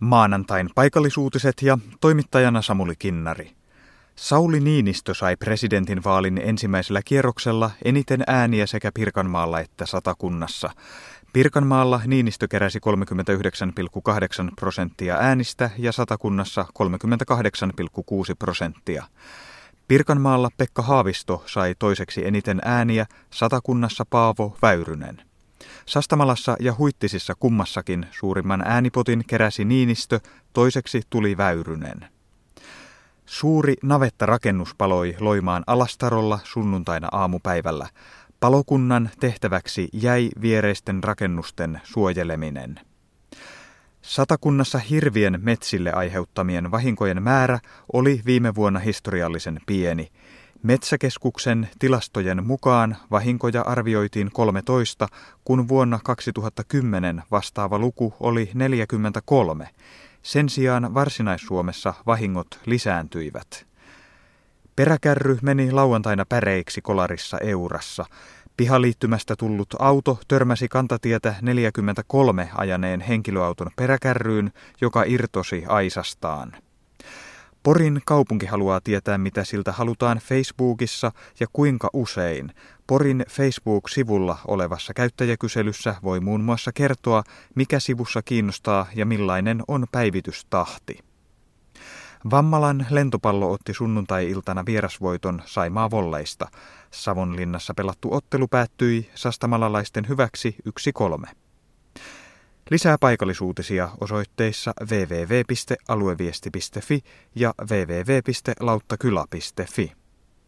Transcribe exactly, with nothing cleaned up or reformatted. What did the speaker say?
Maanantain paikallisuutiset ja toimittajana Samuli Kinnari. Sauli Niinistö sai presidentinvaalin ensimmäisellä kierroksella eniten ääniä sekä Pirkanmaalla että Satakunnassa. Pirkanmaalla Niinistö keräsi kolmekymmentäyhdeksän pilkku kahdeksan prosenttia äänistä ja Satakunnassa kolmekymmentäkahdeksan pilkku kuusi prosenttia. Pirkanmaalla Pekka Haavisto sai toiseksi eniten ääniä, Satakunnassa Paavo Väyrynen. Sastamalassa ja Huittisissa kummassakin suurimman äänipotin keräsi Niinistö, toiseksi tuli Väyrynen. Suuri navettarakennus paloi Loimaan Alastarolla sunnuntaina aamupäivällä. Palokunnan tehtäväksi jäi viereisten rakennusten suojeleminen. Satakunnassa hirvien metsille aiheuttamien vahinkojen määrä oli viime vuonna historiallisen pieni. Metsäkeskuksen tilastojen mukaan vahinkoja arvioitiin kolmetoista, kun vuonna kaksituhattakymmenen vastaava luku oli neljäkymmentäkolme. Sen sijaan Varsinais-Suomessa vahingot lisääntyivät. Peräkärry meni lauantaina päreiksi Kolarissa Eurassa. Pihaliittymästä tullut auto törmäsi kantatietä neljäkymmentäkolme ajaneen henkilöauton peräkärryyn, joka irtosi aisastaan. Porin kaupunki haluaa tietää, mitä siltä halutaan Facebookissa ja kuinka usein. Porin Facebook-sivulla olevassa käyttäjäkyselyssä voi muun muassa kertoa, mikä sivussa kiinnostaa ja millainen on päivitystahti. Vammalan lentopallo otti sunnuntai-iltana vierasvoiton Saimaa Volleista. Savonlinnassa pelattu ottelu päättyi sastamalalaisten hyväksi yksi kolme. Lisää paikallisuutisia osoitteissa double-u double-u double-u piste alueviesti piste fi ja double-u double-u double-u piste lauttakylä piste fi.